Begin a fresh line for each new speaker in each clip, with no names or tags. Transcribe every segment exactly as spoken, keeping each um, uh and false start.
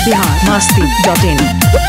Bihar Masti dot इन।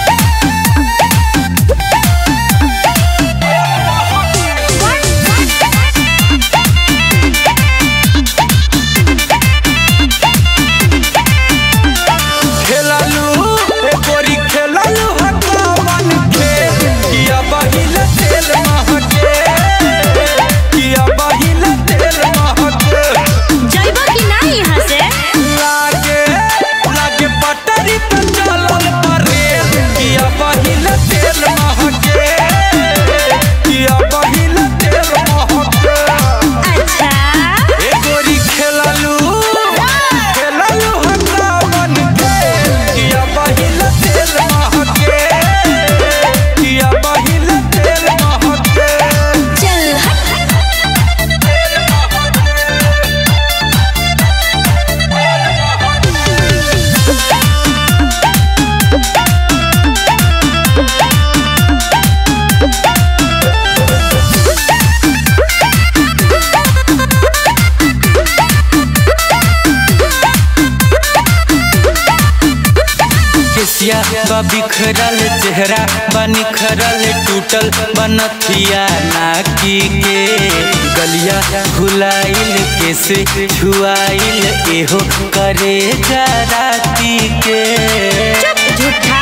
बा बिखरल चेहरा बा निखरल टूटल बनथिया नाकी के गलिया खुलाइल कैसे छुआइल एहो करे जराती के
झूठा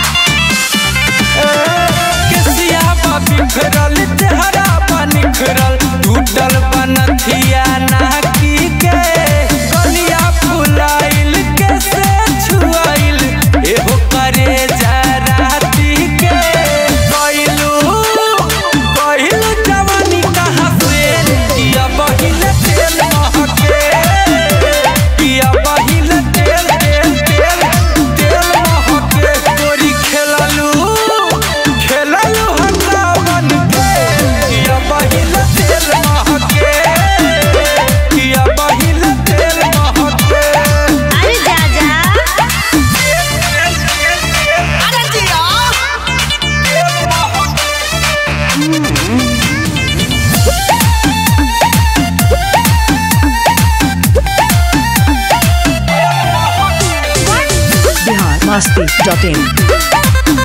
केसिया बा बिखरल चेहरा बा निखरल टूटल बनथिया नाकी के गलिया खुलाइल कैसे छुआइल एहो करे जराती के कहलू कहलू जवानी कहाँ से किया बहिल तेल महके किया बहिल तेल तेल तेल तेल महके तोरी खेललू खेललू हंसा बन के किया बहिल तेल महके किया बहिल तेल महके।
अरे जा जा
बिहार मस्ती डॉट इन।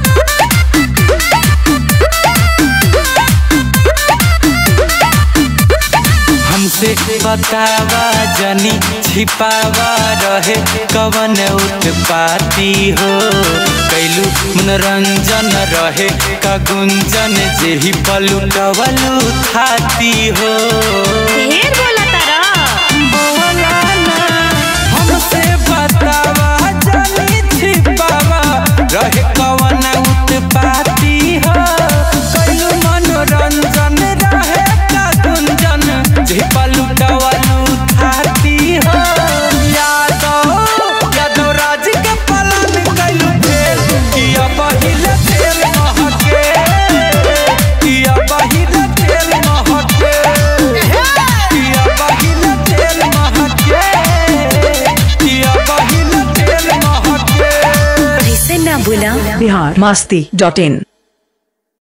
हमसे बतावा जनी छिपावा रहे कवन उत्पाती हो कैलू मनोरंजन रहे का गुंजन जेही पलुटवलू थाती हो
ढेर बोला तारा
बोला ना हमसे बतावा जनी छिपावा रहे कवन उत्पाती हो कैलू मनोरंजन रहे का गुंजन जेही पलुटवलू थाती हो यादव यादव राज के पलन कैलू फेल किया बहिल तेल महके किया बहिल तेल महके किया बहिल तेल महके किया बहिल तेल महके
ऐसे ना बोला।
बिहार मस्ती डॉट इन।